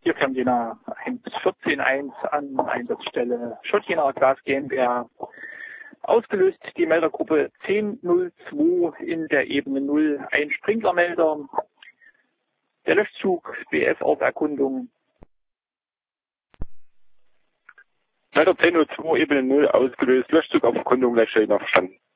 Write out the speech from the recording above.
Hier Ferndiener 114.1 an Einsatzstelle Schottener Glas GmbH. Ausgelöst die Meldergruppe 1002 in der Ebene 0, ein Sprinklermelder. Der Löschzug BF Ortserkundung. Melder 1002, Ebene 0, ausgelöst, Löschzug auf Erkundung, Leitstelle verstanden.